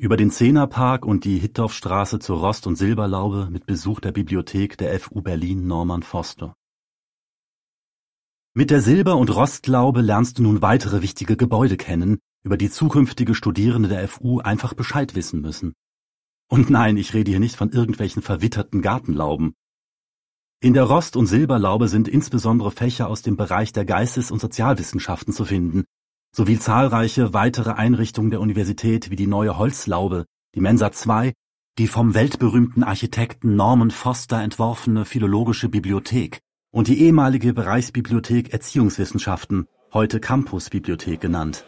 Über den Zehnerpark und die Hittorfstraße zur Rost- und Silberlaube mit Besuch der Bibliothek der FU Berlin Norman Foster. Mit der Silber- und Rostlaube lernst du nun weitere wichtige Gebäude kennen, über die zukünftige Studierende der FU einfach Bescheid wissen müssen. Und nein, ich rede hier nicht von irgendwelchen verwitterten Gartenlauben. In der Rost- und Silberlaube sind insbesondere Fächer aus dem Bereich der Geistes- und Sozialwissenschaften zu finden, sowie zahlreiche weitere Einrichtungen der Universität wie die neue Holzlaube, die Mensa 2, die vom weltberühmten Architekten Norman Foster entworfene Philologische Bibliothek und die ehemalige Bereichsbibliothek Erziehungswissenschaften, heute Campusbibliothek genannt.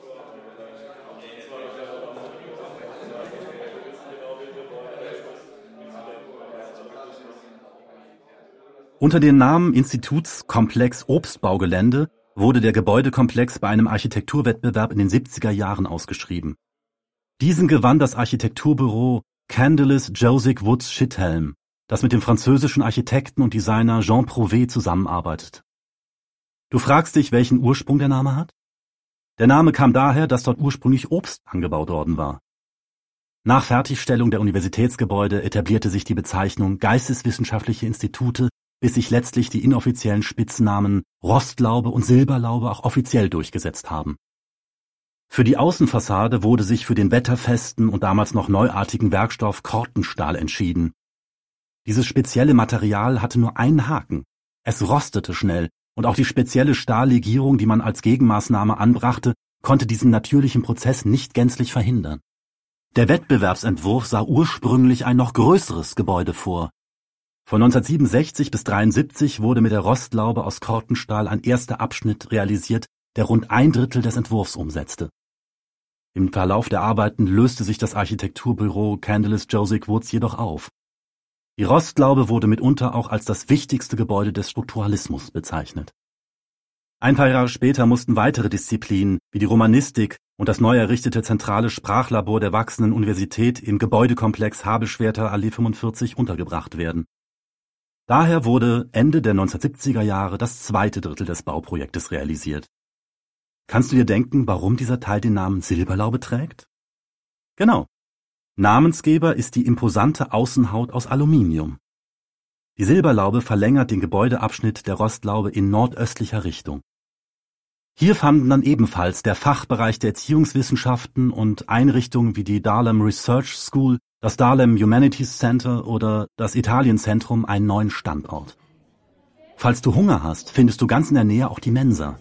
Unter dem Namen Institutskomplex Obstbaugelände wurde der Gebäudekomplex bei einem Architekturwettbewerb in den 70er Jahren ausgeschrieben. Diesen gewann das Architekturbüro Candelis Josic Woods Schithelm, das mit dem französischen Architekten und Designer Jean Prouvé zusammenarbeitet. Du fragst dich, welchen Ursprung der Name hat? Der Name kam daher, dass dort ursprünglich Obst angebaut worden war. Nach Fertigstellung der Universitätsgebäude etablierte sich die Bezeichnung Geisteswissenschaftliche Institute, bis sich letztlich die inoffiziellen Spitznamen Rostlaube und Silberlaube auch offiziell durchgesetzt haben. Für die Außenfassade wurde sich für den wetterfesten und damals noch neuartigen Werkstoff Cortenstahl entschieden. Dieses spezielle Material hatte nur einen Haken: es rostete schnell, und auch die spezielle Stahllegierung, die man als Gegenmaßnahme anbrachte, konnte diesen natürlichen Prozess nicht gänzlich verhindern. Der Wettbewerbsentwurf sah ursprünglich ein noch größeres Gebäude vor. Von 1967 bis 1973 wurde mit der Rostlaube aus Cortenstahl ein erster Abschnitt realisiert, der rund 1/3 des Entwurfs umsetzte. Im Verlauf der Arbeiten löste sich das Architekturbüro Candelis Josic Woods jedoch auf. Die Rostlaube wurde mitunter auch als das wichtigste Gebäude des Strukturalismus bezeichnet. Ein paar Jahre später mussten weitere Disziplinen wie die Romanistik und das neu errichtete zentrale Sprachlabor der wachsenden Universität im Gebäudekomplex Habelschwerter Allee 45 untergebracht werden. Daher wurde Ende der 1970er Jahre das zweite Drittel des Bauprojektes realisiert. Kannst du dir denken, warum dieser Teil den Namen Silberlaube trägt? Genau. Namensgeber ist die imposante Außenhaut aus Aluminium. Die Silberlaube verlängert den Gebäudeabschnitt der Rostlaube in nordöstlicher Richtung. Hier fanden dann ebenfalls der Fachbereich der Erziehungswissenschaften und Einrichtungen wie die Dahlem Research School, das Dahlem Humanities Center oder das Italienzentrum einen neuen Standort. Falls du Hunger hast, findest du ganz in der Nähe auch die Mensa.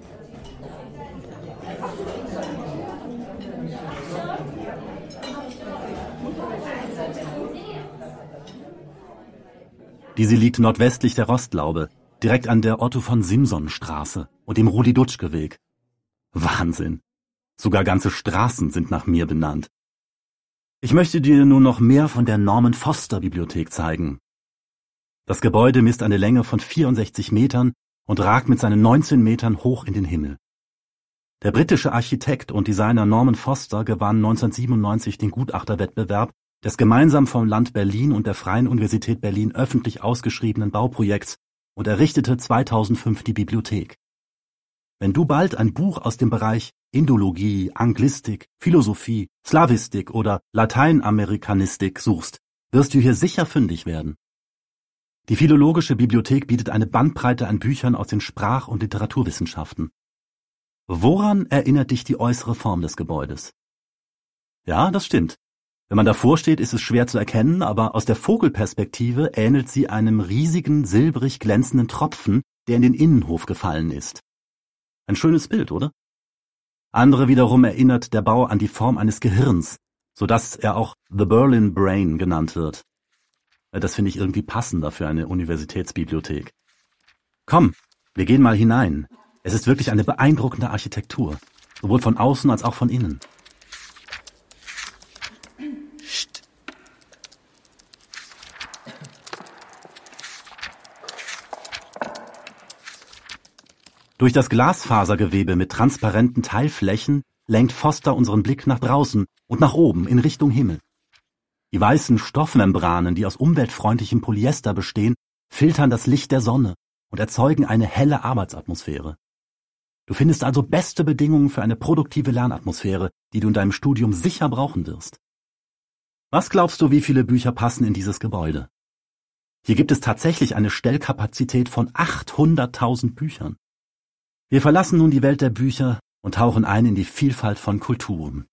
Diese liegt nordwestlich der Rostlaube, direkt an der Otto-von-Simson-Straße und dem Rudi-Dutschke-Weg. Wahnsinn! Sogar ganze Straßen sind nach mir benannt. Ich möchte dir nun noch mehr von der Norman Foster Bibliothek zeigen. Das Gebäude misst eine Länge von 64 Metern und ragt mit seinen 19 Metern hoch in den Himmel. Der britische Architekt und Designer Norman Foster gewann 1997 den Gutachterwettbewerb des gemeinsam vom Land Berlin und der Freien Universität Berlin öffentlich ausgeschriebenen Bauprojekts und errichtete 2005 die Bibliothek. Wenn du bald ein Buch aus dem Bereich Indologie, Anglistik, Philosophie, Slawistik oder Lateinamerikanistik suchst, wirst du hier sicher fündig werden. Die Philologische Bibliothek bietet eine Bandbreite an Büchern aus den Sprach- und Literaturwissenschaften. Woran erinnert dich die äußere Form des Gebäudes? Ja, das stimmt. Wenn man davor steht, ist es schwer zu erkennen, aber aus der Vogelperspektive ähnelt sie einem riesigen, silbrig glänzenden Tropfen, der in den Innenhof gefallen ist. Ein schönes Bild, oder? Andere wiederum erinnert der Bau an die Form eines Gehirns, sodass er auch The Berlin Brain genannt wird. Das finde ich irgendwie passender für eine Universitätsbibliothek. Komm, wir gehen mal hinein. Es ist wirklich eine beeindruckende Architektur, sowohl von außen als auch von innen. Psst. Durch das Glasfasergewebe mit transparenten Teilflächen lenkt Foster unseren Blick nach draußen und nach oben in Richtung Himmel. Die weißen Stoffmembranen, die aus umweltfreundlichem Polyester bestehen, filtern das Licht der Sonne und erzeugen eine helle Arbeitsatmosphäre. Du findest also beste Bedingungen für eine produktive Lernatmosphäre, die du in deinem Studium sicher brauchen wirst. Was glaubst du, wie viele Bücher passen in dieses Gebäude? Hier gibt es tatsächlich eine Stellkapazität von 800.000 Büchern. Wir verlassen nun die Welt der Bücher und tauchen ein in die Vielfalt von Kulturen.